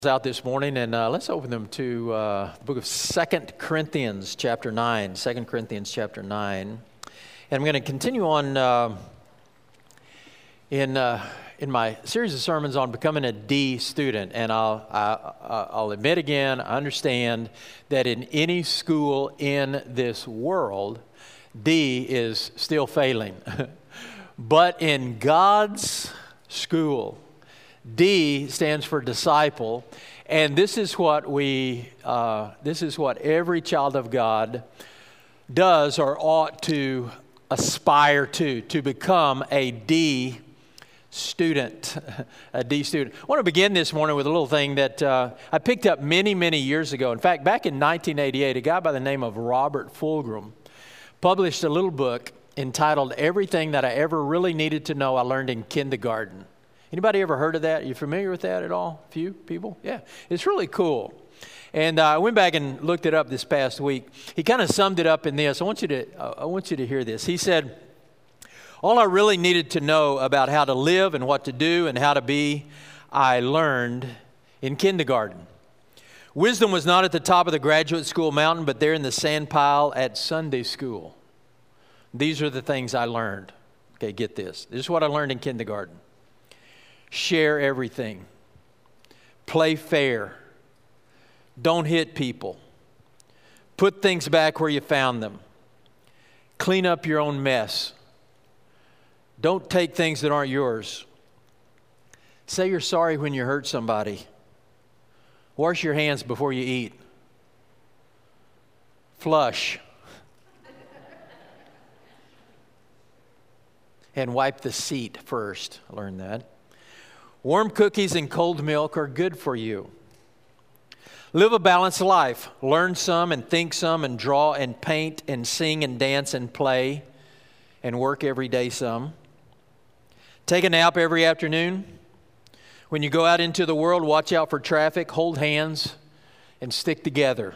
Out this morning, and let's open them to the book of 2 Corinthians chapter 9. 2 Corinthians chapter 9. And I'm going to continue on in my series of sermons on becoming a D student. And I'll admit again, I understand that in any school in this world, D is still failing. But in God's school, D stands for disciple, and this is what every child of God does or ought to aspire to become a D student, a D student. I want to begin this morning with a little thing that I picked up many years ago. In fact, back in 1988, a guy by the name of Robert Fulghum published a little book entitled "Everything That I Ever Really Needed to Know I Learned in Kindergarten." Anybody ever heard of that? Are you familiar with that at all? A few people? Yeah. It's really cool. And I went back and looked it up this past week. He kind of summed it up in this. I want you to hear this. He said, all I really needed to know about how to live and what to do and how to be, I learned in kindergarten. Wisdom was not at the top of the graduate school mountain, but there in the sand pile at Sunday school. These are the things I learned. Okay, get this. This is what I learned in kindergarten. Share everything. Play fair. Don't hit people. Put things back where you found them. Clean up your own mess. Don't take things that aren't yours. Say you're sorry when you hurt somebody. Wash your hands before you eat. Flush. And wipe the seat first. I learned that. Warm cookies and cold milk are good for you. Live a balanced life. Learn some and think some and draw and paint and sing and dance and play and work every day some. Take a nap every afternoon. When you go out into the world, watch out for traffic, hold hands, and stick together.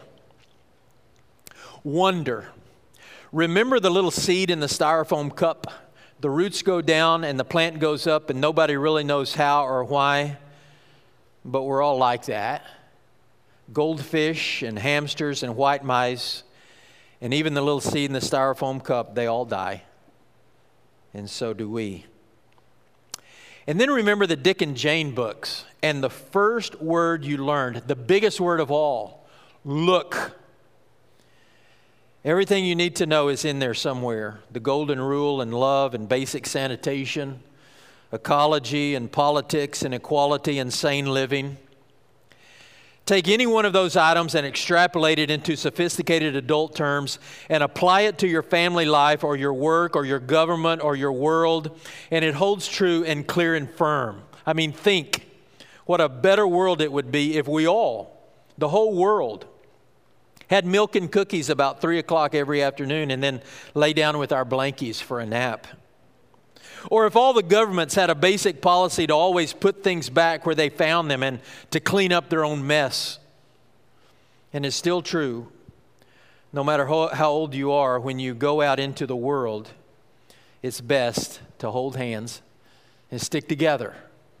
Wonder. Remember the little seed in the styrofoam cup. The roots go down and the plant goes up and nobody really knows how or why, but we're all like that. Goldfish and hamsters and white mice and even the little seed in the styrofoam cup, they all die. And so do we. And then remember the Dick and Jane books and the first word you learned, the biggest word of all, look. Everything you need to know is in there somewhere. The golden rule and love and basic sanitation, ecology and politics and equality and sane living. Take any one of those items and extrapolate it into sophisticated adult terms and apply it to your family life or your work or your government or your world, and it holds true and clear and firm. I mean, think what a better world it would be if we all, the whole world, had milk and cookies about 3 o'clock every afternoon and then lay down with our blankies for a nap. Or if all the governments had a basic policy to always put things back where they found them and to clean up their own mess. And it's still true, no matter how old you are, when you go out into the world, it's best to hold hands and stick together.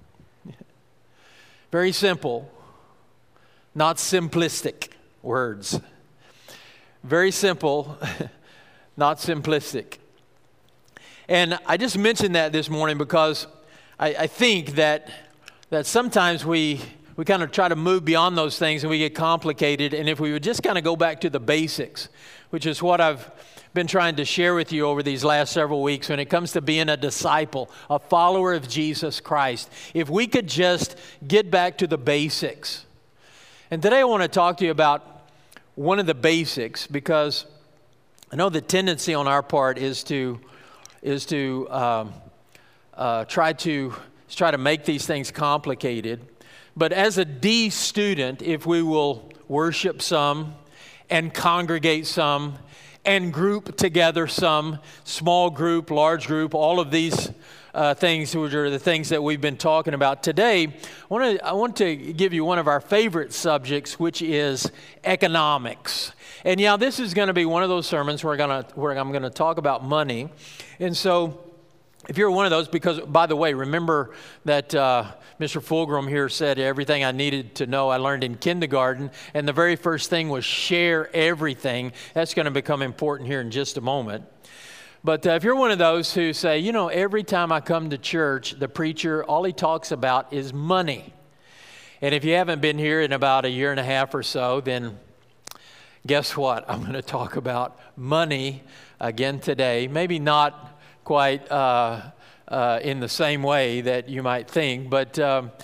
Very simple, not simplistic words. Very simple, not simplistic. And I just mentioned that this morning because I think that sometimes we kind of try to move beyond those things and we get complicated. And if we would just kind of go back to the basics, which is what I've been trying to share with you over these last several weeks when it comes to being a disciple, a follower of Jesus Christ. If we could just get back to the basics. And today I want to talk to you about one of the basics, because I know the tendency on our part is to try to make these things complicated. But as a D student, if we will worship some and congregate some and group together some, small group, large group, all of these things, which are the things that we've been talking about today, I want to give you one of our favorite subjects, which is economics. And yeah, this is going to be one of those sermons where I'm going to talk about money. And so if you're one of those, because, by the way, remember that Mr. Fulgrim here said everything I needed to know I learned in kindergarten, and the very first thing was share everything. That's going to become important here in just a moment. But if you're one of those who say, you know, every time I come to church, the preacher, all he talks about is money. And if you haven't been here in about a year and a half or so, then guess what? I'm going to talk about money again today. Maybe not quite in the same way that you might think, but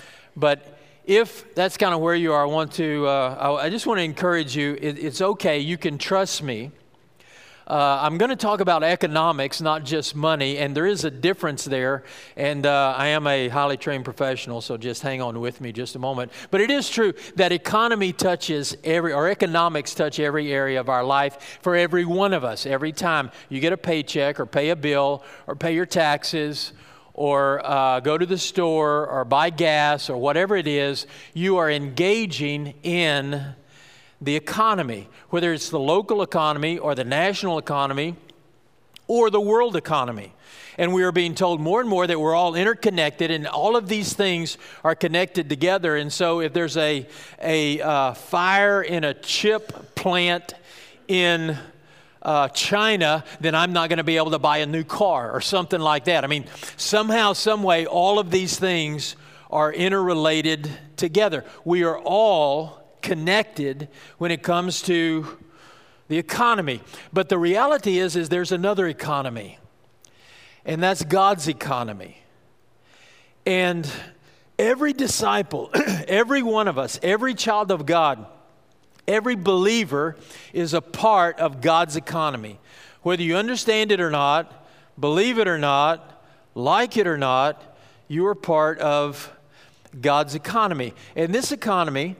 if that's kind of where you are, I just want to encourage you. It's okay. You can trust me. I'm going to talk about economics, not just money, and there is a difference there, and I am a highly trained professional, so just hang on with me just a moment. But it is true that economics touch every area of our life for every one of us. Every time you get a paycheck or pay a bill or pay your taxes or go to the store or buy gas or whatever it is, you are engaging in the economy, whether it's the local economy or the national economy or the world economy. And we are being told more and more that we're all interconnected, and all of these things are connected together. And so if there's a fire in a chip plant in China, then I'm not going to be able to buy a new car or something like that. I mean, somehow, some way, all of these things are interrelated together. We are all connected when it comes to the economy. But the reality is there's another economy, and that's God's economy. And every disciple, every one of us, every child of God, every believer is a part of God's economy. Whether you understand it or not, believe it or not, like it or not, you are part of God's economy. And this economy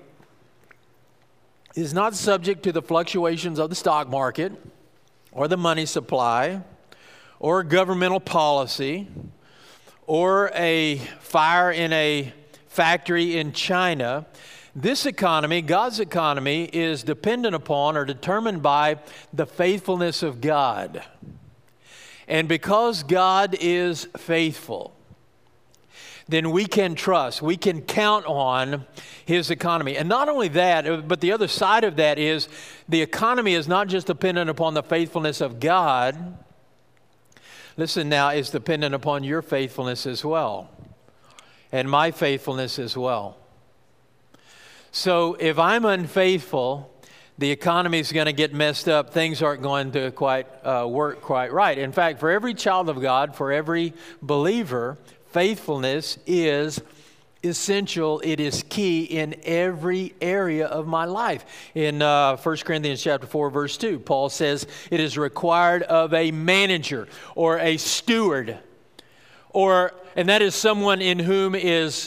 is not subject to the fluctuations of the stock market or the money supply or governmental policy or a fire in a factory in China. This economy, God's economy, is dependent upon or determined by the faithfulness of God. And because God is faithful, then we can trust, we can count on His economy. And not only that, but the other side of that is the economy is not just dependent upon the faithfulness of God. Listen now, it's dependent upon your faithfulness as well, and my faithfulness as well. So if I'm unfaithful, the economy is going to get messed up. Things aren't going to work quite right. In fact, for every child of God, for every believer, faithfulness is essential. It is key in every area of my life. In 1 Corinthians chapter 4, verse 2, Paul says it is required of a manager or a steward, and that is someone in whom is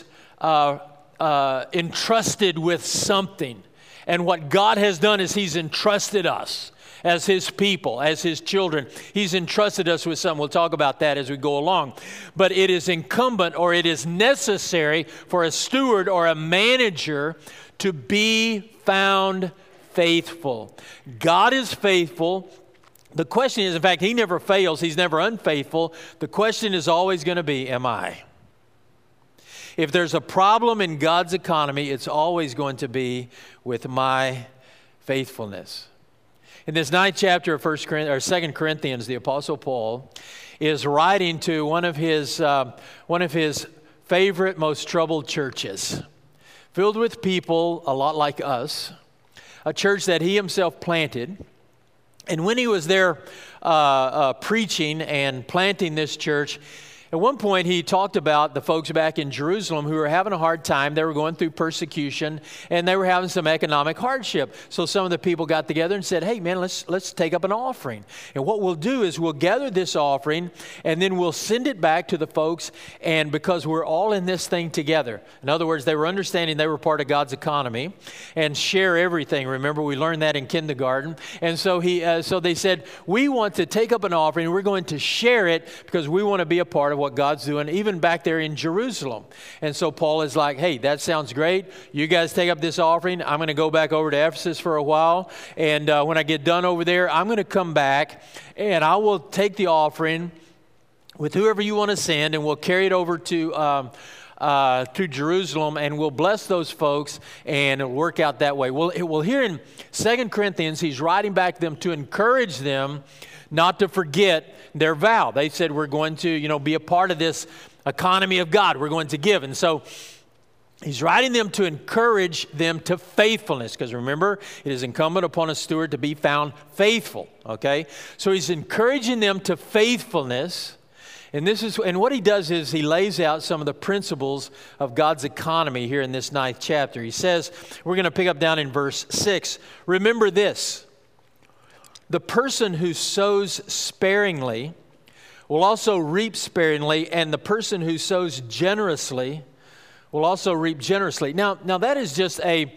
entrusted with something. And what God has done is He's entrusted us as His people, as His children. He's entrusted us with something. We'll talk about that as we go along. But it is incumbent, or it is necessary for a steward or a manager to be found faithful. God is faithful. The question is, in fact, He never fails. He's never unfaithful. The question is always going to be, am I? If there's a problem in God's economy, it's always going to be with my faithfulness. In this 9th chapter of 2 Corinthians, the Apostle Paul is writing to one of his favorite, most troubled churches, filled with people a lot like us, a church that he himself planted. And when he was there preaching and planting this church, at one point, he talked about the folks back in Jerusalem who were having a hard time. They were going through persecution, and they were having some economic hardship. So some of the people got together and said, hey, man, let's take up an offering. And what we'll do is we'll gather this offering, and then we'll send it back to the folks, and because we're all in this thing together. In other words, they were understanding they were part of God's economy and share everything. Remember, we learned that in kindergarten. And so so they said, we want to take up an offering. We're going to share it because we want to be a part of what God's doing, even back there in Jerusalem. And so Paul is like, hey, that sounds great. You guys take up this offering. I'm going to go back over to Ephesus for a while. And when I get done over there, I'm going to come back and I will take the offering with whoever you want to send, and we'll carry it over to Jerusalem, and we'll bless those folks, and it'll work out that way. Well, here in 2 Corinthians, he's writing back to them to encourage them not to forget their vow. They said, we're going to, be a part of this economy of God. We're going to give. And so he's writing them to encourage them to faithfulness, because remember, it is incumbent upon a steward to be found faithful, okay? So he's encouraging them to faithfulness. And what he does is he lays out some of the principles of God's economy here in this 9th chapter. He says, we're going to pick up down in verse 6. Remember this: the person who sows sparingly will also reap sparingly, and the person who sows generously will also reap generously. Now that is just a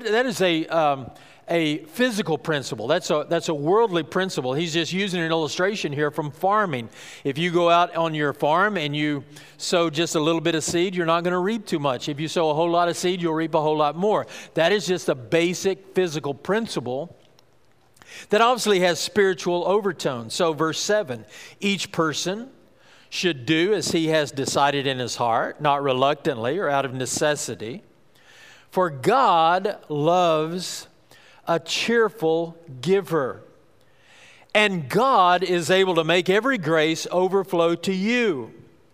physical principle. That's a worldly principle. He's just using an illustration here from farming. If you go out on your farm and you sow just a little bit of seed, you're not going to reap too much. If you sow a whole lot of seed, you'll reap a whole lot more. That is just a basic physical principle that obviously has spiritual overtones. So verse 7, each person should do as he has decided in his heart, not reluctantly or out of necessity. For God loves a cheerful giver, and God is able to make every grace overflow to you,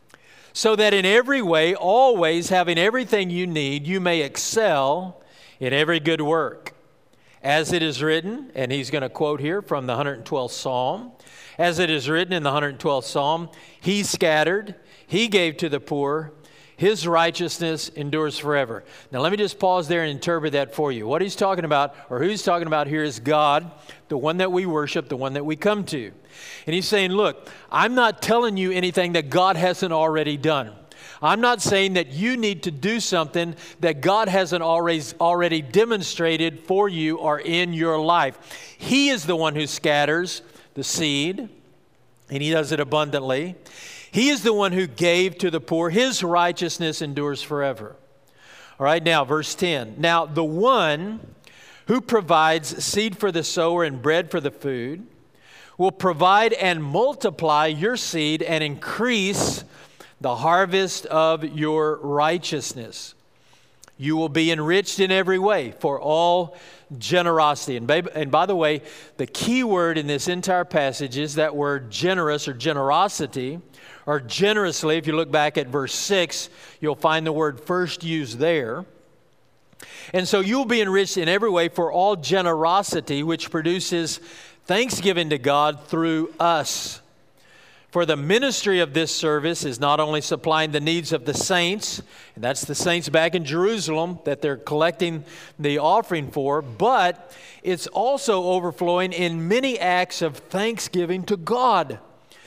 so that in every way, always having everything you need, you may excel in every good work. As it is written, and he's going to quote here from the 112th Psalm, as it is written in the 112th Psalm, he scattered, he gave to the poor, his righteousness endures forever. Now let me just pause there and interpret that for you. What he's talking about, or who he's talking about here, is God, the one that we worship, the one that we come to. And he's saying, look, I'm not telling you anything that God hasn't already done. I'm not saying that you need to do something that God hasn't already demonstrated for you or in your life. He is the one who scatters the seed, and he does it abundantly. He is the one who gave to the poor. His righteousness endures forever. All right, now verse 10. Now the one who provides seed for the sower and bread for the food will provide and multiply your seed and increase the harvest of your righteousness. You will be enriched in every way for all generosity. And by the way, the key word in this entire passage is that word generous or generosity, or generously. If you look back at verse 6, you'll find the word first used there. And so you'll be enriched in every way for all generosity, which produces thanksgiving to God through us. For the ministry of this service is not only supplying the needs of the saints, and that's the saints back in Jerusalem that they're collecting the offering for, but it's also overflowing in many acts of thanksgiving to God.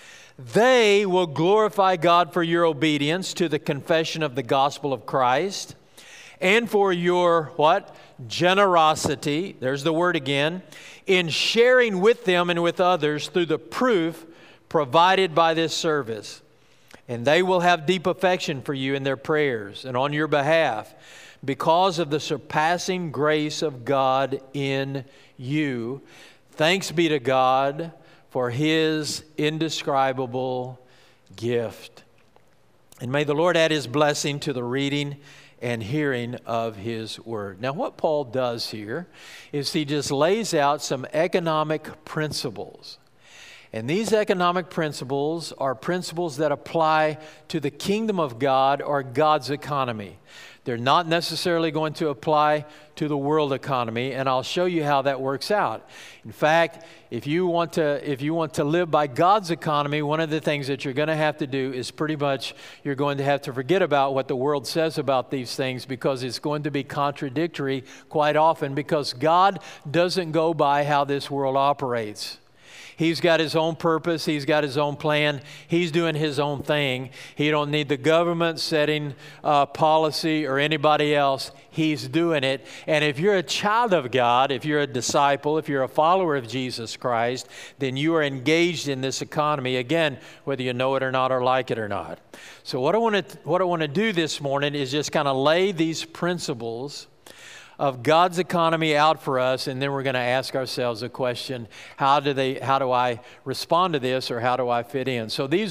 They will glorify God for your obedience to the confession of the gospel of Christ, and for your, what? Generosity, there's the word again, in sharing with them and with others through the proof provided by this service. And they will have deep affection for you in their prayers and on your behalf because of the surpassing grace of God in you. Thanks be to God for His indescribable gift. And may the Lord add His blessing to the reading and hearing of His Word. Now, what Paul does here is he just lays out some economic principles. And these economic principles are principles that apply to the kingdom of God or God's economy. They're not necessarily going to apply to the world economy, and I'll show you how that works out. In fact, if you want to live by God's economy, one of the things that you're going to have to do is pretty much you're going to have to forget about what the world says about these things, because it's going to be contradictory quite often, because God doesn't go by how this world operates. He's got His own purpose. He's got His own plan. He's doing His own thing. He don't need the government setting policy or anybody else. He's doing it. And if you're a child of God, if you're a disciple, if you're a follower of Jesus Christ, then you are engaged in this economy, again, whether you know it or not or like it or not. So what I want to do this morning is just kind of lay these principles of God's economy out for us, and then we're going to ask ourselves a question: how do I respond to this, or how do I fit in? So these are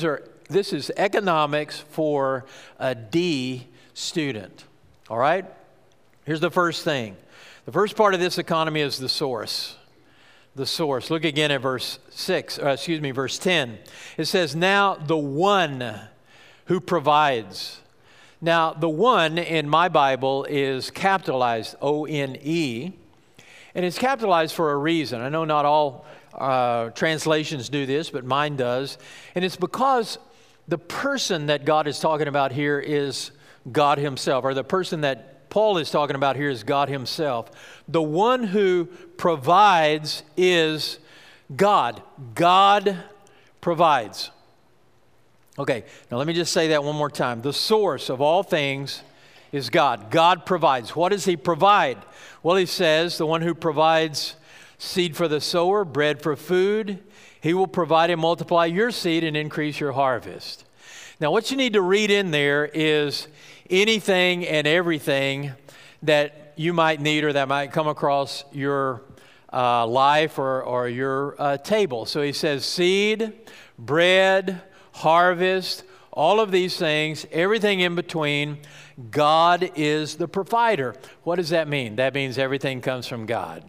this is economics for a D student. All right? Here's the first thing. The first part of this economy is the source. The source. Look again at verse 10. It says, now the one who provides. Now, the one in my Bible is capitalized, O-N-E, and it's capitalized for a reason. I know not all translations do this, but mine does. And it's because the person that God is talking about here is God himself, or the person that Paul is talking about here is God himself. The one who provides is God. God provides. Okay, now let me just say that one more time. The source of all things is God. God provides. What does he provide? Well, he says, the one who provides seed for the sower, bread for food, he will provide and multiply your seed and increase your harvest. Now, what you need to read in there is anything and everything that you might need or that might come across your life or your table. So he says seed, bread, harvest, all of these things, everything in between. God is the provider. What does that mean? That means everything comes from God.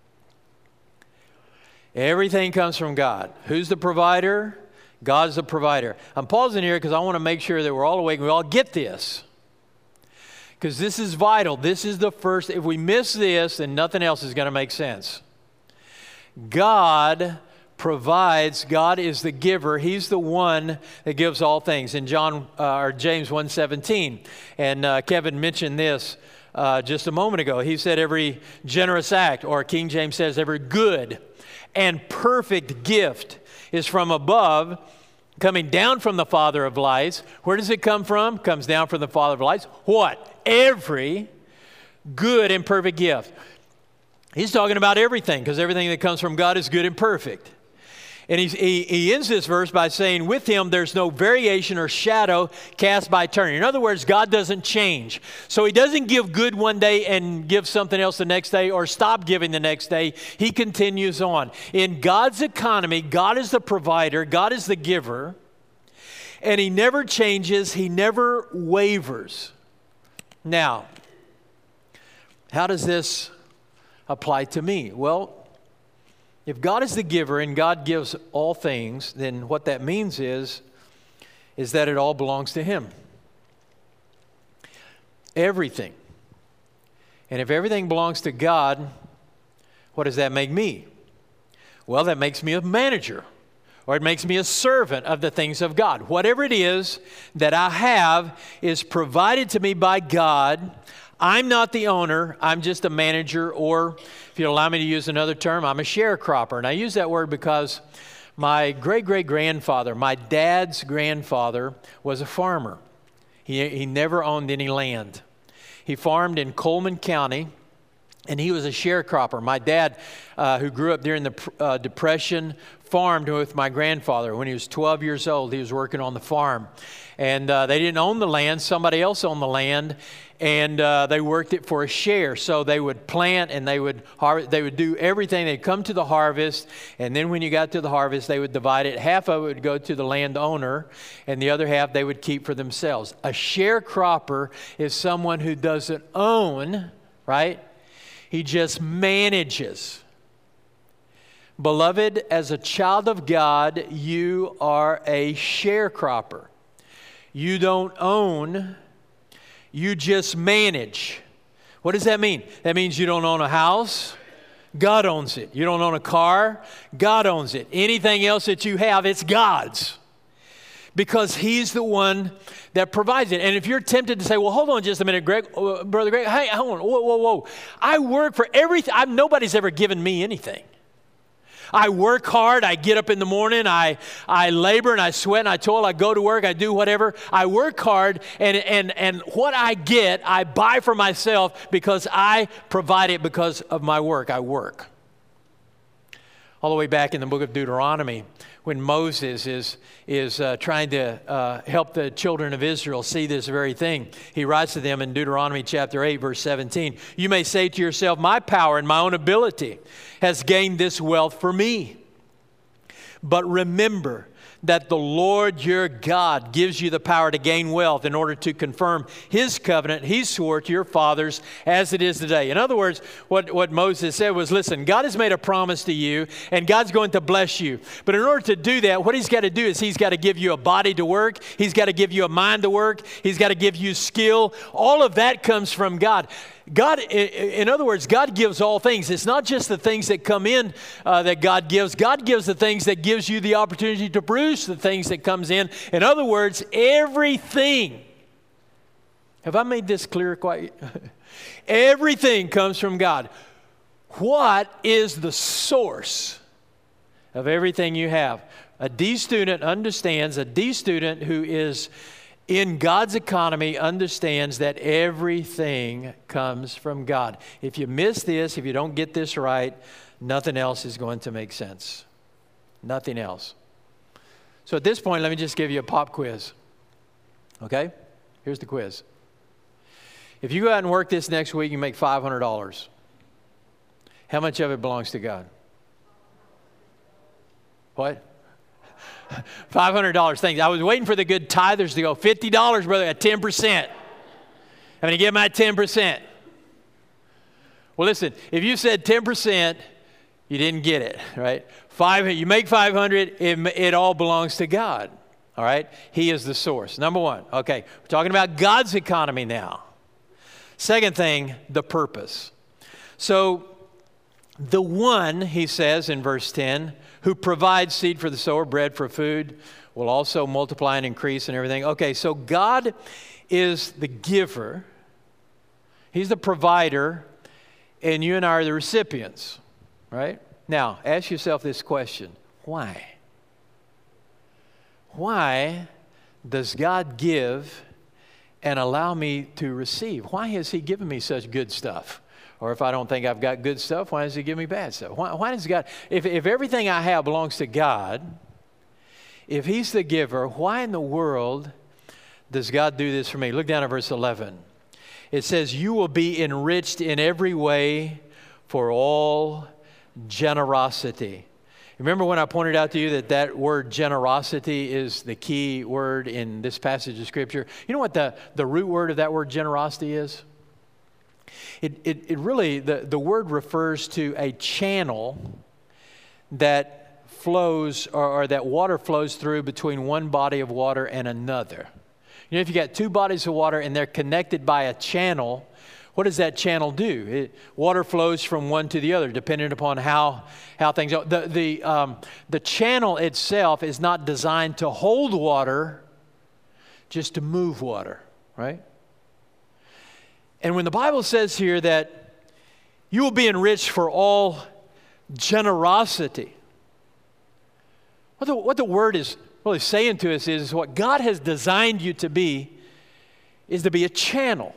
Everything comes from God. Who's the provider? God's the provider. I'm pausing here because I want to make sure that we're all awake and we all get this. Because this is vital. This is the first. If we miss this, then nothing else is going to make sense. God provides. God is the giver. He's the one that gives all things. In James 1:17, and Kevin mentioned this just a moment ago. He said every generous act, or King James says every good and perfect gift is from above, coming down from the Father of lights. Where does it come from? Comes down from the Father of lights. What? Every good and perfect gift. He's talking about everything, because everything that comes from God is good and perfect. And he ends this verse by saying, with him there's no variation or shadow cast by turning. In other words, God doesn't change. So he doesn't give good one day and give something else the next day, or stop giving the next day. He continues on. In God's economy, God is the provider, God is the giver, and he never changes, he never wavers. Now, how does this apply to me? Well, if God is the giver and God gives all things, then what that means is that it all belongs to him. Everything. And if everything belongs to God, what does that make me? Well, that makes me a manager, or it makes me a servant of the things of God. Whatever it is that I have is provided to me by God. I'm not the owner, I'm just a manager, or if you allow me to use another term, I'm a sharecropper. And I use that word because my great-great-grandfather, my dad's grandfather, was a farmer. He never owned any land. He farmed in Coleman County, and he was a sharecropper. My dad, who grew up during the Depression, farmed with my grandfather. When he was 12 years old, he was working on the farm. And they didn't own the land. Somebody else owned the land. And they worked it for a share. So they would plant and they would do everything. They'd come to the harvest. And then when you got to the harvest, they would divide it. Half of it would go to the landowner, and the other half they would keep for themselves. A sharecropper is someone who doesn't own, right? He just manages. Beloved, as a child of God, you are a sharecropper. You don't own, you just manage. What does that mean? That means you don't own a house, God owns it. You don't own a car, God owns it. Anything else that you have, it's God's. Because he's the one that provides it. And if you're tempted to say, well, hold on just a minute, Greg, Brother Greg, hey, hold on, whoa. I work for everything. Nobody's ever given me anything. I work hard. I get up in the morning. I labor and I sweat and I toil. I go to work. I do whatever. I work hard, and what I get, I buy for myself because I provide it because of my work. I work. All the way back in the book of Deuteronomy, when Moses is trying to help the children of Israel see this very thing, he writes to them in Deuteronomy chapter 8, verse 17, you may say to yourself, my power and my own ability has gained this wealth for me. But remember that the Lord your God gives you the power to gain wealth in order to confirm His covenant He swore to your fathers as it is today. In other words, what Moses said was, listen, God has made a promise to you and God's going to bless you. But in order to do that, what He's got to do is He's got to give you a body to work. He's got to give you a mind to work. He's got to give you skill. All of that comes from God. God, in other words, God gives all things. It's not just the things that come in that God gives. God gives the things that gives you the opportunity to produce the things that comes in. In other words, everything. Have I made this clear quite? Everything comes from God. What is the source of everything you have? A D student understands, a D student who is in God's economy understands that everything comes from God. If you miss this, if you don't get this right, nothing else is going to make sense. Nothing else. So at this point, let me just give you a pop quiz. Okay? Here's the quiz. If you go out and work this next week, you make $500. How much of it belongs to God? What? $500. Thanks. I was waiting for the good tithers to go, $50, brother, at 10%. I'm going to give my 10%. Well, listen, if you said 10%, you didn't get it, right? You make 500, it all belongs to God, all right? He is the source. Number one, okay, we're talking about God's economy now. Second thing, the purpose. So the one, he says in verse 10, who provides seed for the sower, bread for food, will also multiply and increase and everything. Okay, so God is the giver. He's the provider, and you and I are the recipients, right? Now, ask yourself this question. Why? Why does God give and allow me to receive? Why has He given me such good stuff? Or if I don't think I've got good stuff, why does He give me bad stuff? Why does God, if everything I have belongs to God, if He's the giver, why in the world does God do this for me? Look down at verse 11. It says, you will be enriched in every way for all generosity. Remember when I pointed out to you that word generosity is the key word in this passage of Scripture? You know what the root word of that word generosity is? It really, the word refers to a channel that flows, or that water flows through between one body of water and another. You know, if you got two bodies of water and they're connected by a channel, what does that channel do? Water flows from one to the other, depending upon how things go. The channel itself is not designed to hold water, just to move water, right? And when the Bible says here that you will be enriched for all generosity, what the word is really saying to us is what God has designed you to be is to be a channel.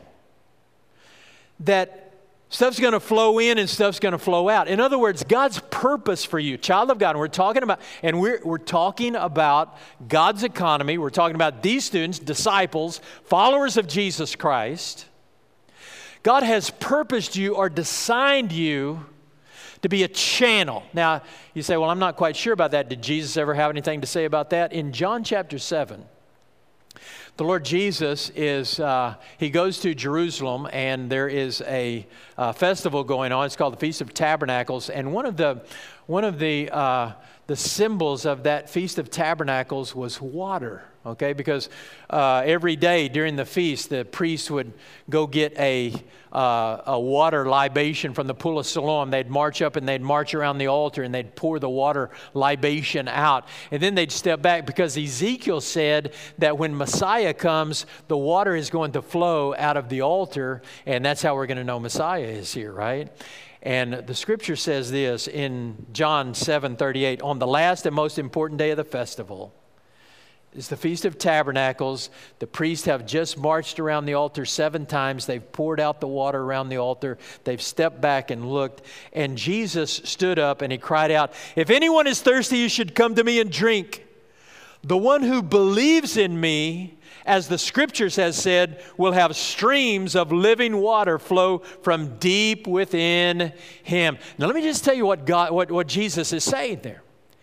That stuff's going to flow in and stuff's going to flow out. In other words, God's purpose for you, child of God, and we're talking about God's economy. We're talking about these students, disciples, followers of Jesus Christ. God has purposed you or designed you to be a channel. Now, you say, well, I'm not quite sure about that. Did Jesus ever have anything to say about that? In John chapter 7, the Lord Jesus he goes to Jerusalem, and there is a festival going on. It's called the Feast of Tabernacles, and one of the symbols of that Feast of Tabernacles was water. Okay, because every day during the feast, the priest would go get a water libation from the pool of Siloam. They'd march up and they'd march around the altar and they'd pour the water libation out. And then they'd step back because Ezekiel said that when Messiah comes, the water is going to flow out of the altar, and that's how we're going to know Messiah is here, right? And the Scripture says this in John 7:38, on the last and most important day of the festival, it's the Feast of Tabernacles. The priests have just marched around the altar 7 times. They've poured out the water around the altar. They've stepped back and looked. And Jesus stood up and He cried out, if anyone is thirsty, you should come to me and drink. The one who believes in me, as the Scriptures has said, will have streams of living water flow from deep within him. Now let me just tell you what Jesus is saying there.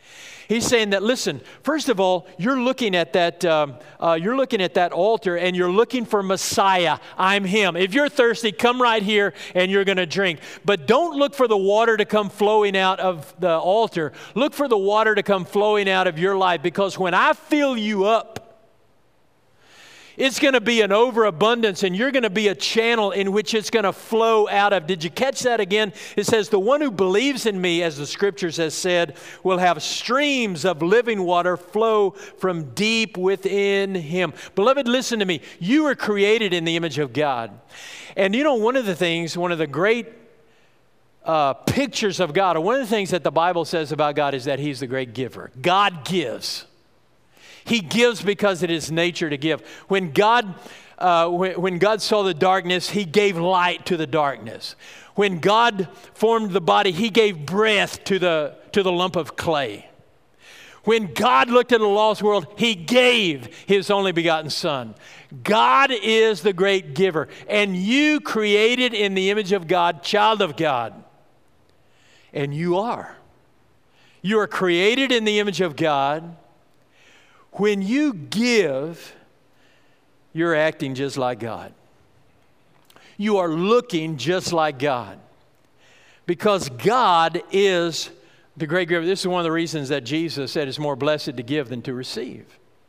He's saying that, listen, first of all, you're looking at that altar and you're looking for Messiah. I'm him. If you're thirsty, come right here and you're going to drink. But don't look for the water to come flowing out of the altar. Look for the water to come flowing out of your life, because when I fill you up, it's going to be an overabundance, and you're going to be a channel in which it's going to flow out of. Did you catch that again? It says, the one who believes in me, as the scriptures has said, will have streams of living water flow from deep within him. Beloved, listen to me. You were created in the image of God. And you know, one of the great pictures of God, or one of the things that the Bible says about God, is that he's the great giver. God gives. He gives because it is nature to give. When God saw the darkness, he gave light to the darkness. When God formed the body, he gave breath to the lump of clay. When God looked at a lost world, he gave his only begotten Son. God is the great giver. And you, created in the image of God, child of God. And you are. You are created in the image of God. When you give, you're acting just like God. You are looking just like God. Because God is the great giver. This is one of the reasons that Jesus said it's more blessed to give than to receive.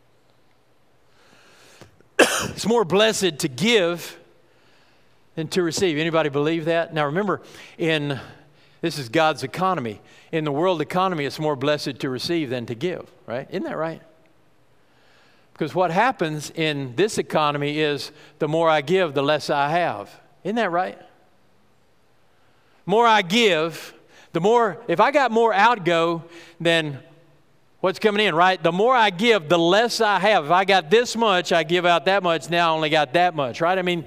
It's more blessed to give than to receive. Anybody believe that? Now remember, this is God's economy. In the world economy, it's more blessed to receive than to give, right? Isn't that right? Because what happens in this economy is the more I give, the less I have. Isn't that right? More I give, the more, if I got more outgo than what's coming in, right? The more I give, the less I have. If I got this much, I give out that much. Now I only got that much, right? I mean,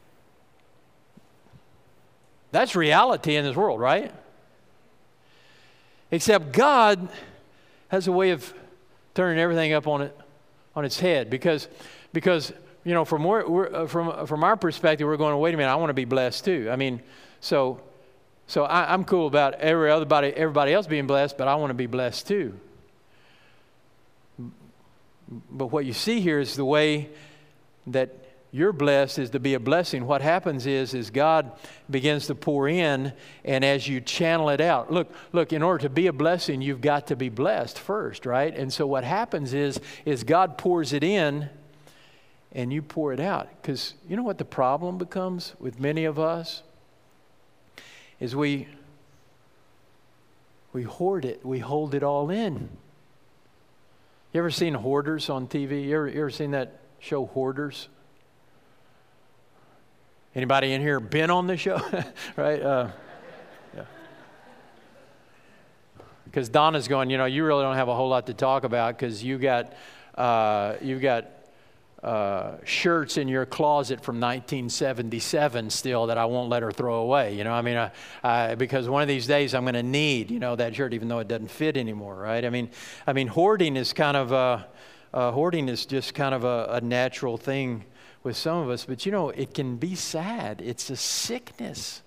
that's reality in this world, right? Except God has a way of turning everything up on its head, because you know, from our perspective, we're going, wait a minute, I want to be blessed too. I mean, so I'm cool about everybody else being blessed, but I want to be blessed too. But what you see here is the way that you're blessed is to be a blessing. What happens is God begins to pour in, and as you channel it out, look, in order to be a blessing, you've got to be blessed first, right? And so what happens is God pours it in, and you pour it out. Because you know what the problem becomes with many of us? Is we hoard it. We hold it all in. You ever seen Hoarders on TV? You ever seen that show, Hoarders? Anybody in here been on the show? Right? Yeah. Because Donna's going, you know, you really don't have a whole lot to talk about because you've got shirts in your closet from 1977 still that I won't let her throw away. You know, I mean, because one of these days I'm going to need, you know, that shirt even though it doesn't fit anymore, right? I mean, hoarding is kind of hoarding is just kind of a natural thing with some of us, but you know, it can be sad. It's a sickness.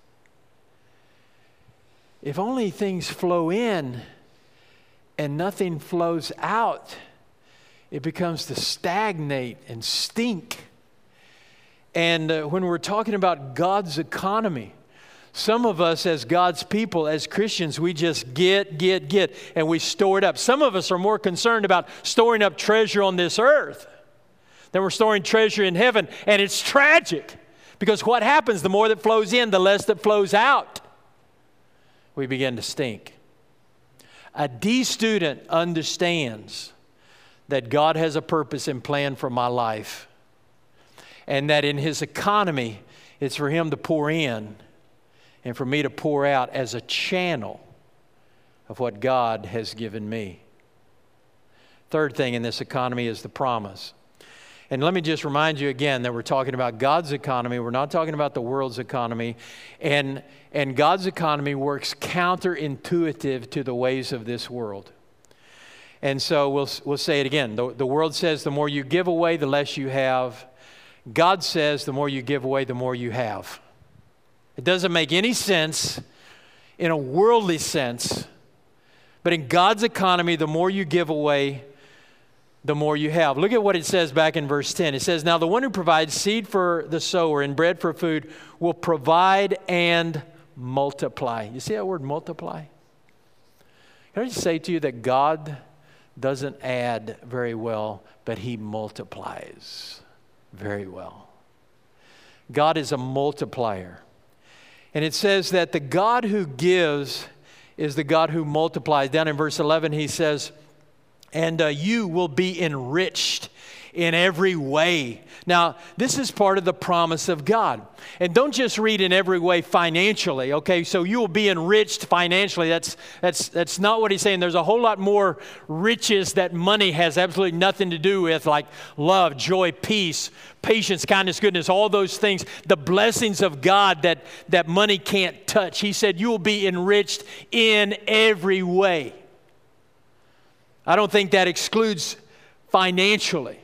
If only things flow in and nothing flows out, it becomes to stagnate and stink. And when we're talking about God's economy, some of us as God's people, as Christians, we just get, and we store it up. Some of us are more concerned about storing up treasure on this earth than we're storing treasure in heaven. And it's tragic, because what happens, the more that flows in, the less that flows out. We begin to stink. A D student understands that God has a purpose and plan for my life, and that in His economy, it's for Him to pour in and for me to pour out as a channel of what God has given me. Third thing in this economy is the promise. And let me just remind you again that we're talking about God's economy. We're not talking about the world's economy. And God's economy works counterintuitive to the ways of this world. And so we'll say it again. The world says the more you give away, the less you have. God says the more you give away, the more you have. It doesn't make any sense in a worldly sense, But in God's economy, the more you give away, the more you have. Look at what it says back in verse 10. It says, now the one who provides seed for the sower and bread for food will provide and multiply. You see that word multiply? Can I just say to you that God doesn't add very well, but He multiplies very well. God is a multiplier. And it says that the God who gives is the God who multiplies. Down in verse 11, He says, and you will be enriched in every way. Now, this is part of the promise of God. And don't just read in every way financially, okay? So you will be enriched financially. That's not what He's saying. There's a whole lot more riches that money has absolutely nothing to do with, like love, joy, peace, patience, kindness, goodness, all those things. The blessings of God that money can't touch. He said you will be enriched in every way. I don't think that excludes financially.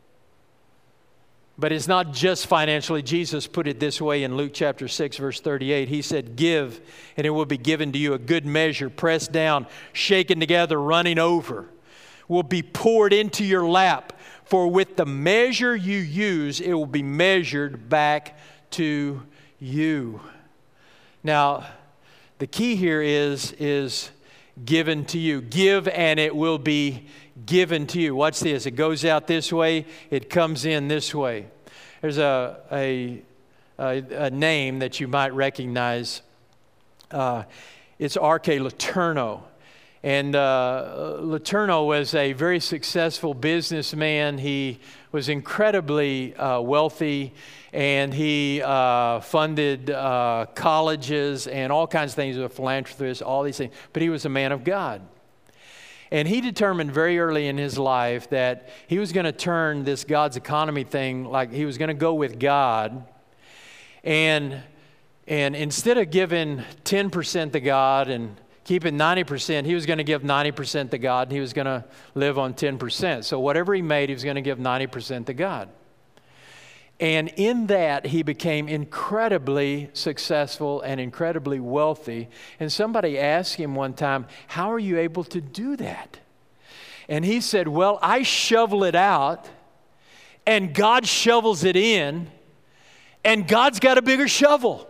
But it's not just financially. Jesus put it this way in Luke chapter 6, verse 38. He said, give, and it will be given to you, a good measure, pressed down, shaken together, running over, will be poured into your lap. For with the measure you use, it will be measured back to you. Now, the key here is given to you. Give and it will be given to you. Watch this. It goes out this way. It comes in this way. There's a name that you might recognize. It's R.K. Letourneau. And Letourneau was a very successful businessman. He was incredibly wealthy, and he funded colleges and all kinds of things. He was a philanthropist, all these things. But he was a man of God. And he determined very early in his life that he was going to turn this God's economy thing, like he was going to go with God. And instead of giving 10% to God and keeping 90%, he was going to give 90% to God, and he was going to live on 10%. So whatever he made, he was going to give 90% to God. And in that, he became incredibly successful and incredibly wealthy. And somebody asked him one time, how are you able to do that? And he said, well, I shovel it out, and God shovels it in, and God's got a bigger shovel.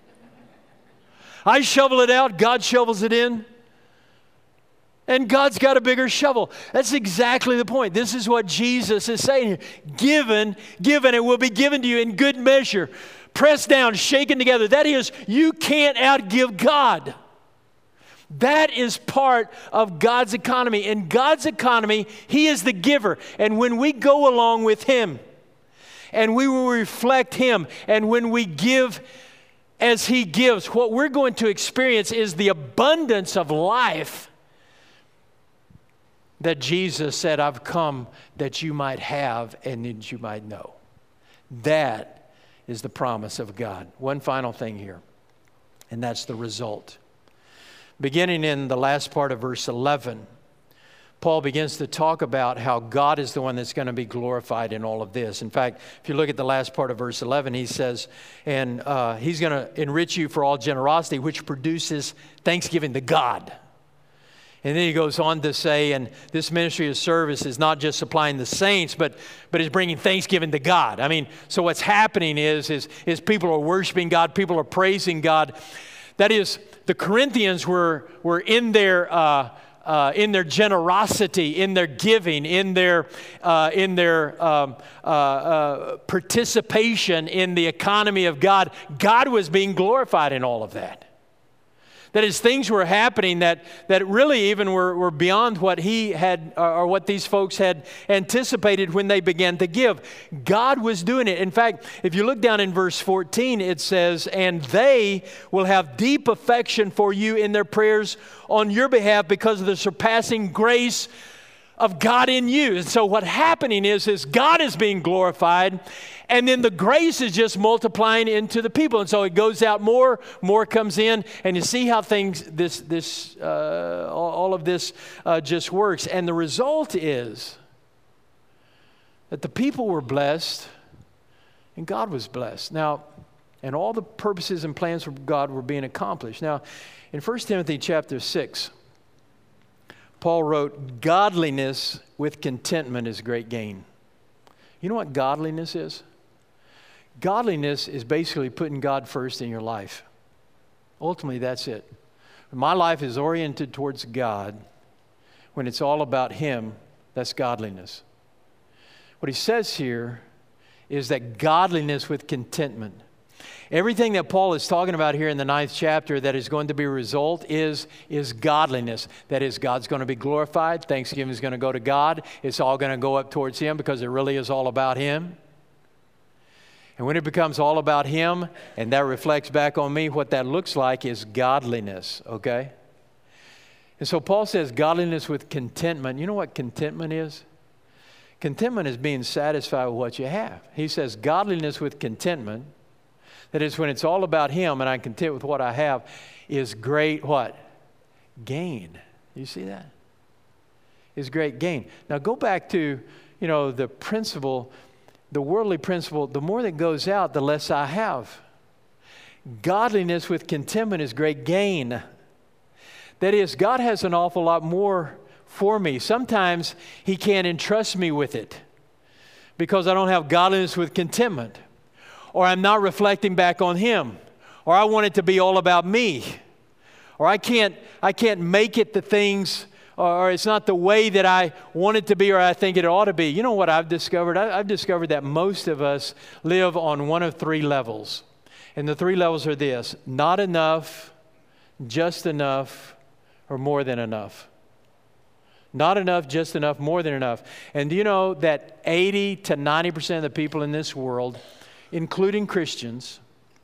I shovel it out, God shovels it in, and God's got a bigger shovel. That's exactly the point. This is what Jesus is saying here. Given, it will be given to you in good measure, pressed down, shaken together. That is, you can't outgive God. That is part of God's economy. In God's economy, He is the giver. And when we go along with Him, and we will reflect Him, and when we give as He gives, what we're going to experience is the abundance of life that Jesus said, I've come that you might have and that you might know. That is the promise of God. One final thing here, and that's the result. Beginning in the last part of verse 11, Paul begins to talk about how God is the one that's going to be glorified in all of this. In fact, if you look at the last part of verse 11, he says, and He's going to enrich you for all generosity, which produces thanksgiving to God. And then he goes on to say, and this ministry of service is not just supplying the saints, but is bringing thanksgiving to God. I mean, so what's happening is people are worshiping God, people are praising God. That is, the Corinthians were in their generosity, in their giving, in their participation in the economy of God. God was being glorified in all of that. That is, things were happening that really even were beyond what he had or what these folks had anticipated when they began to give. God was doing it. In fact, if you look down in verse 14, it says, and they will have deep affection for you in their prayers on your behalf because of the surpassing grace of God in you. And so what's happening is God is being glorified, and then the grace is just multiplying into the people. And so it goes out more comes in, and you see how things, all of this just works. And the result is that the people were blessed, and God was blessed. Now, and all the purposes and plans of God were being accomplished. Now, in 1 Timothy chapter 6, Paul wrote, godliness with contentment is great gain. You know what godliness is? Godliness is basically putting God first in your life. Ultimately, that's it. When my life is oriented towards God, when it's all about Him, that's godliness. What he says here is that godliness with contentment. Everything that Paul is talking about here in the 9th chapter that is going to be a result is godliness. That is, God's going to be glorified. Thanksgiving is going to go to God. It's all going to go up towards Him because it really is all about Him. And when it becomes all about Him and that reflects back on me, what that looks like is godliness, okay? And so Paul says godliness with contentment. You know what contentment is? Contentment is being satisfied with what you have. He says godliness with contentment, that is when it's all about Him and I'm content with what I have, is great what? Gain. You see that? Is great gain. Now go back to, the principle, the worldly principle, the more that goes out, the less I have. Godliness with contentment is great gain. That is, God has an awful lot more for me. Sometimes He can't entrust me with it because I don't have godliness with contentment, or I'm not reflecting back on Him, or I want it to be all about me, or I can't make it the things, or it's not the way that I want it to be or I think it ought to be. You know what I've discovered? I've discovered that most of us live on one of three levels. And the three levels are this: not enough, just enough, or more than enough. Not enough, just enough, more than enough. And do you know that 80 to 90% of the people in this world, including Christians,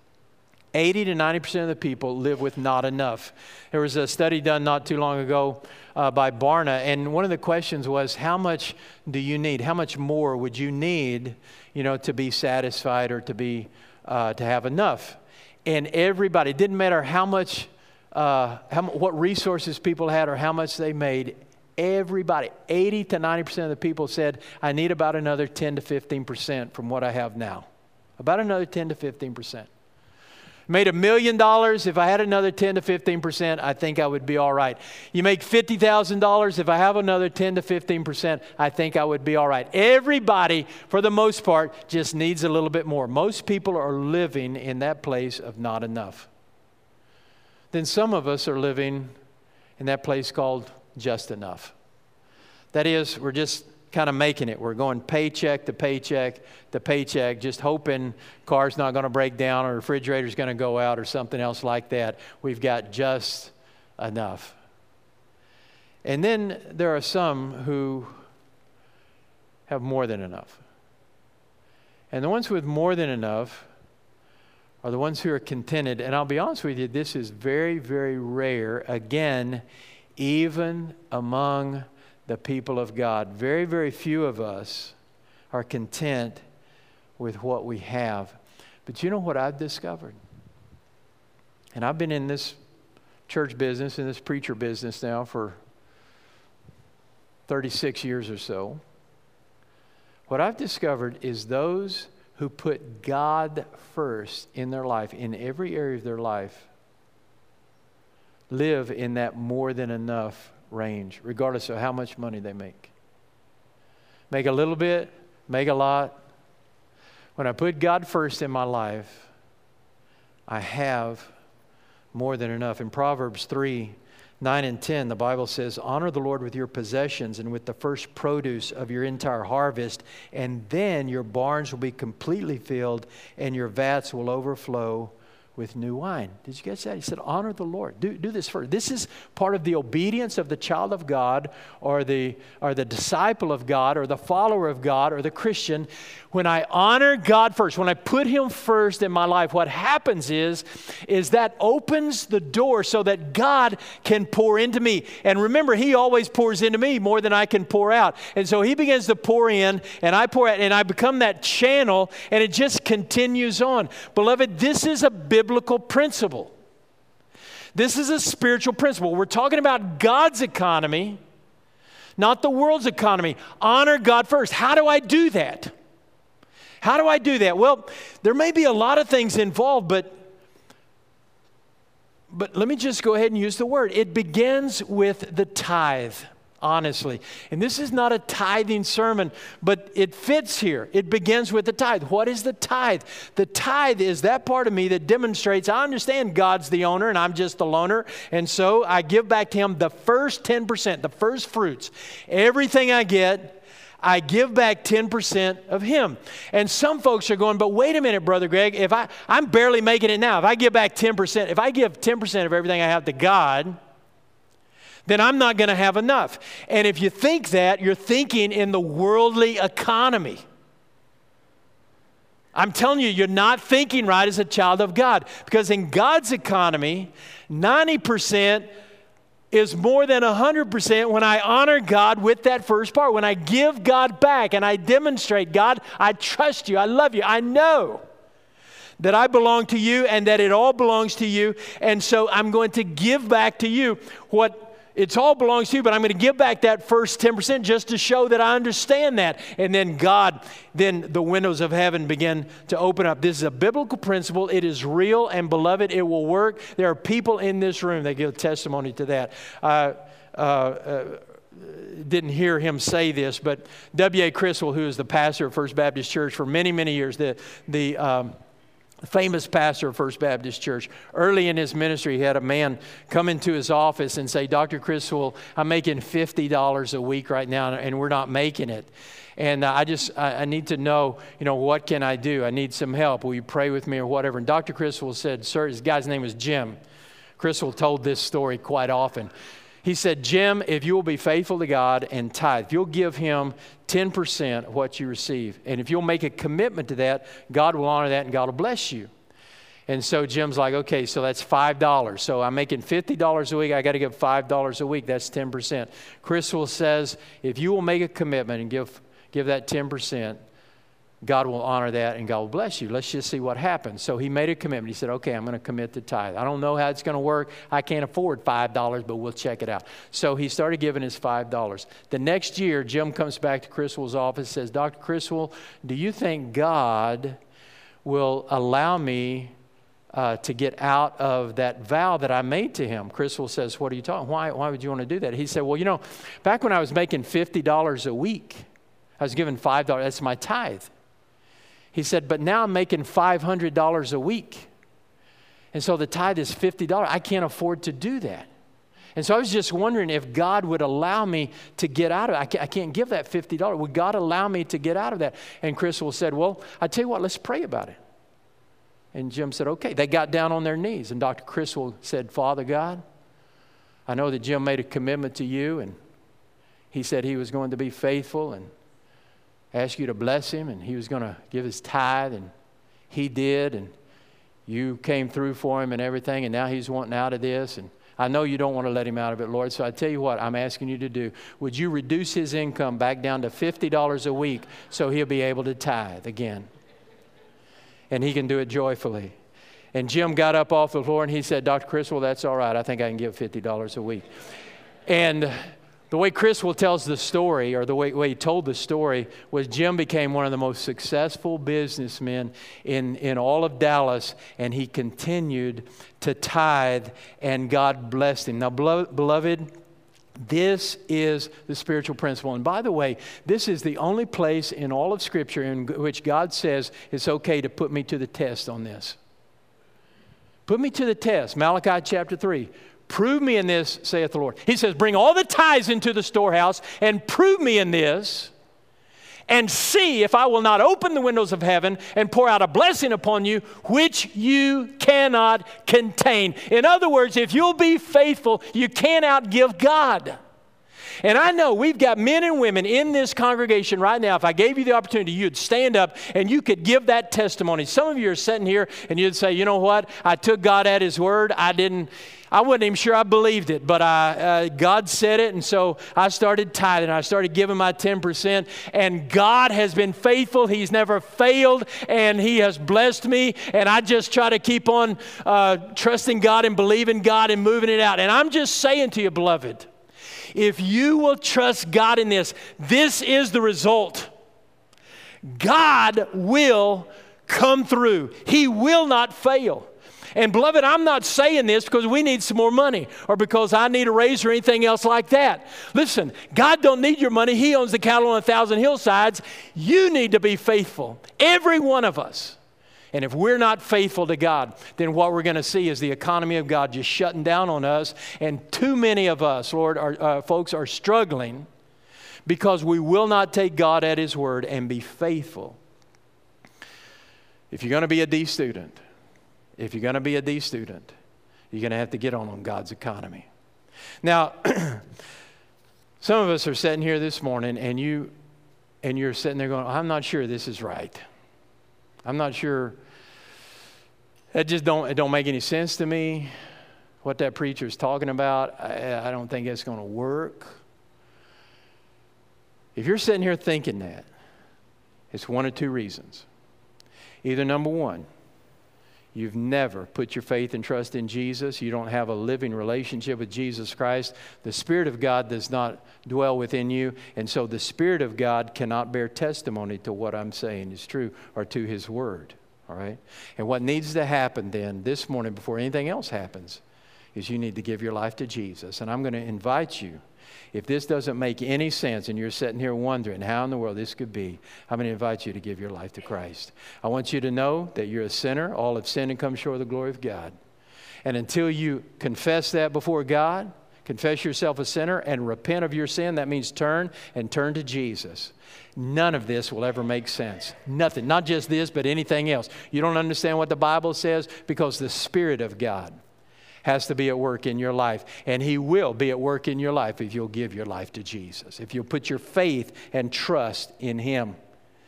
80 to 90% of the people live with not enough. There was a study done not too long ago by Barna, and one of the questions was, how much do you need? How much more would you need, to be satisfied or to have enough? And everybody, it didn't matter how much, what resources people had or how much they made. Everybody, 80 to 90% of the people said, I need about another 10 to 15% from what I have now. About another 10 to 15%. Made $1 million. If I had another 10 to 15%, I think I would be all right. You make $50,000. If I have another 10 to 15%, I think I would be all right. Everybody, for the most part, just needs a little bit more. Most people are living in that place of not enough. Then some of us are living in that place called just enough. That is, we're just kind of making it. We're going paycheck to paycheck to paycheck, just hoping car's not going to break down or refrigerator's going to go out or something else like that. We've got just enough. And then there are some who have more than enough. And the ones with more than enough are the ones who are contented. And I'll be honest with you, this is very, very rare. Again, even among the people of God, very, very few of us are content with what we have. But you know what I've discovered? And I've been in this church business, in this preacher business now for 36 years or so. What I've discovered is those who put God first in their life, in every area of their life, live in that more than enough range, regardless of how much money they make. Make a little bit, make a lot. When I put God first in my life, I have more than enough. In Proverbs 3:9 and 10, the Bible says, honor the Lord with your possessions and with the first produce of your entire harvest, and then your barns will be completely filled and your vats will overflow with new wine. Did you catch that? He said, honor the Lord. Do this first. This is part of the obedience of the child of God or the disciple of God or the follower of God or the Christian. When I honor God first, when I put Him first in my life, what happens is that opens the door so that God can pour into me. And remember, He always pours into me more than I can pour out. And so He begins to pour in and I pour out and I become that channel and it just continues on. Beloved, this is a biblical principle. This is a spiritual principle. We're talking about God's economy, not the world's economy. Honor God first. How do I do that? How do I do that? Well, there may be a lot of things involved, but let me just go ahead and use the word. It begins with the tithe. honestly. And this is not a tithing sermon, but it fits here. It begins with the tithe. What is the tithe? The tithe is that part of me that demonstrates I understand God's the owner and I'm just the loaner. And so I give back to Him the first 10%, the first fruits. Everything I get, I give back 10% of Him. And some folks are going, but wait a minute, Brother Greg, if I'm barely making it now. If I give back 10%, if I give 10% of everything I have to God, then I'm not going to have enough. And if you think that, you're thinking in the worldly economy. I'm telling you, you're not thinking right as a child of God. Because in God's economy, 90% is more than 100% when I honor God with that first part. When I give God back and I demonstrate, God, I trust you, I love you, I know that I belong to you and that it all belongs to you. And so I'm going to give back to you what it's all belongs to you, but I'm going to give back that first 10% just to show that I understand that. And then then the windows of heaven begin to open up. This is a biblical principle. It is real, and beloved, it will work. There are people in this room that give testimony to that. Didn't hear him say this, but W.A. Criswell, who is the pastor of First Baptist Church for many, many years, the famous pastor of First Baptist Church. Early in his ministry, he had a man come into his office and say, Dr. Criswell, I'm making $50 a week right now, and we're not making it. And I need to know, what can I do? I need some help. Will you pray with me or whatever? And Dr. Criswell said, sir, this guy's name was Jim. Criswell told this story quite often. He said, Jim, if you will be faithful to God and tithe, if you'll give Him 10% of what you receive, and if you'll make a commitment to that, God will honor that and God will bless you. And so Jim's like, okay, so that's $5. So I'm making $50 a week. I got to give $5 a week. That's 10%. Criswell says, if you will make a commitment and give that 10%, God will honor that and God will bless you. Let's just see what happens. So he made a commitment. He said, okay, I'm going to commit to tithe. I don't know how it's going to work. I can't afford $5, but we'll check it out. So he started giving his $5. The next year, Jim comes back to Criswell's office and says, Dr. Criswell, do you think God will allow me to get out of that vow that I made to Him? Criswell says, what are you talking? Why would you want to do that? He said, well, back when I was making $50 a week, I was giving $5. That's my tithe. He said, but now I'm making $500 a week. And so the tithe is $50. I can't afford to do that. And so I was just wondering if God would allow me to get out of it. I can't give that $50. Would God allow me to get out of that? And Criswell said, well, I tell you what, let's pray about it. And Jim said, okay. They got down on their knees. And Dr. Criswell said, Father God, I know that Jim made a commitment to you. And he said he was going to be faithful and ask you to bless him, and he was going to give his tithe, and he did, and you came through for him and everything, and now he's wanting out of this, and I know you don't want to let him out of it, Lord, so I tell you what I'm asking you to do. Would you reduce his income back down to $50 a week so he'll be able to tithe again? And he can do it joyfully. And Jim got up off the floor, and he said, Dr. Criswell, that's all right. I think I can give $50 a week. And the way Criswell tells the story, or the way he told the story, was Jim became one of the most successful businessmen in all of Dallas, and he continued to tithe, and God blessed him. Now, beloved, this is the spiritual principle. And by the way, this is the only place in all of Scripture in which God says it's okay to put me to the test on this. Put me to the test. Malachi chapter 3. Prove me in this, saith the Lord. He says, bring all the tithes into the storehouse and prove me in this, and see if I will not open the windows of heaven and pour out a blessing upon you which you cannot contain. In other words, if you'll be faithful, you can't outgive God. And I know we've got men and women in this congregation right now. If I gave you the opportunity, you'd stand up and you could give that testimony. Some of you are sitting here and you'd say, you know what? I took God at His word. I wasn't even sure I believed it, but God said it, and so I started tithing. I started giving my 10%, and God has been faithful. He's never failed, and He has blessed me, and I just try to keep on trusting God and believing God and moving it out. And I'm just saying to you, beloved, if you will trust God in this, this is the result. God will come through. He will not fail. And beloved, I'm not saying this because we need some more money or because I need a raise or anything else like that. Listen, God don't need your money. He owns the cattle on 1,000 hillsides. You need to be faithful, every one of us. And if we're not faithful to God, then what we're going to see is the economy of God just shutting down on us. And too many of us, Lord, folks are struggling because we will not take God at His word and be faithful. If you're going to be a D student, you're going to have to get on God's economy. Now, some of us are sitting here this morning and you're sitting there going, I'm not sure this is right. I'm not sure. It don't make any sense to me what that preacher is talking about. I don't think it's going to work. If you're sitting here thinking that, it's one of two reasons. Either number one, you've never put your faith and trust in Jesus. You don't have a living relationship with Jesus Christ. The Spirit of God does not dwell within you. And so the Spirit of God cannot bear testimony to what I'm saying is true or to His Word. All right? And what needs to happen then this morning before anything else happens is you need to give your life to Jesus. And I'm going to invite you. If this doesn't make any sense and you're sitting here wondering how in the world this could be, I'm going to invite you to give your life to Christ. I want you to know that you're a sinner. All have sinned and come short of the glory of God. And until you confess that before God, confess yourself a sinner and repent of your sin, that means turn to Jesus. None of this will ever make sense. Nothing. Not just this, but anything else. You don't understand what the Bible says because the Spirit of God has to be at work in your life. And He will be at work in your life if you'll give your life to Jesus. If you'll put your faith and trust in Him.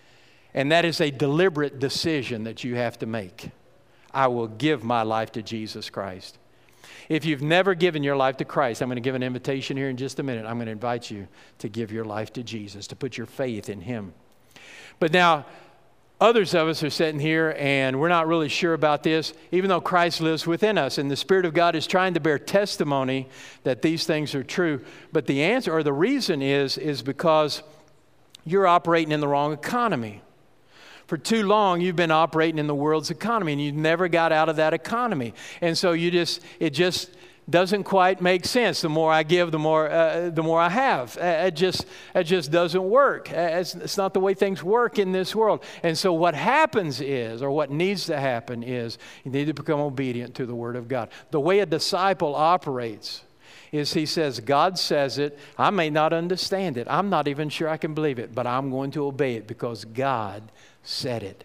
And that is a deliberate decision that you have to make. I will give my life to Jesus Christ. If you've never given your life to Christ, I'm going to give an invitation here in just a minute. I'm going to invite you to give your life to Jesus, to put your faith in Him. But now, others of us are sitting here and we're not really sure about this, even though Christ lives within us. And the Spirit of God is trying to bear testimony that these things are true. But the answer or the reason is because you're operating in the wrong economy. For too long, you've been operating in the world's economy, and you never got out of that economy. And so it just doesn't quite make sense. The more I give, the more I have. It just doesn't work. It's not the way things work in this world. And so what happens is, or what needs to happen is, you need to become obedient to the Word of God. The way a disciple operates is he says, God says it. I may not understand it. I'm not even sure I can believe it, but I'm going to obey it because God said it.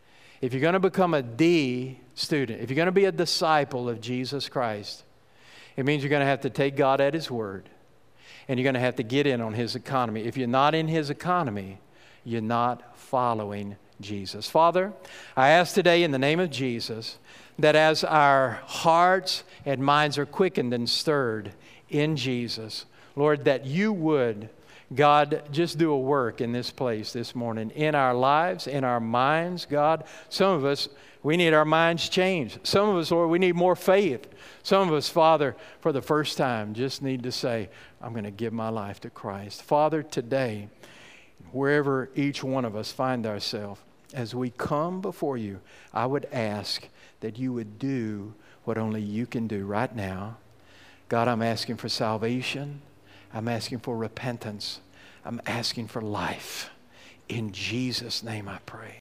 If you're going to become a D student, if you're going to be a disciple of Jesus Christ, it means you're going to have to take God at His word, and you're going to have to get in on His economy. If you're not in His economy, you're not following Jesus. Father, I ask today in the name of Jesus that as our hearts and minds are quickened and stirred in Jesus, Lord, that you would, God, just do a work in this place this morning, in our lives, in our minds, God. Some of us, we need our minds changed. Some of us, Lord, we need more faith. Some of us, Father, for the first time, just need to say, I'm going to give my life to Christ. Father, today, wherever each one of us find ourselves, as we come before you, I would ask that you would do what only you can do right now. God, I'm asking for salvation. I'm asking for repentance. I'm asking for life. In Jesus' name I pray.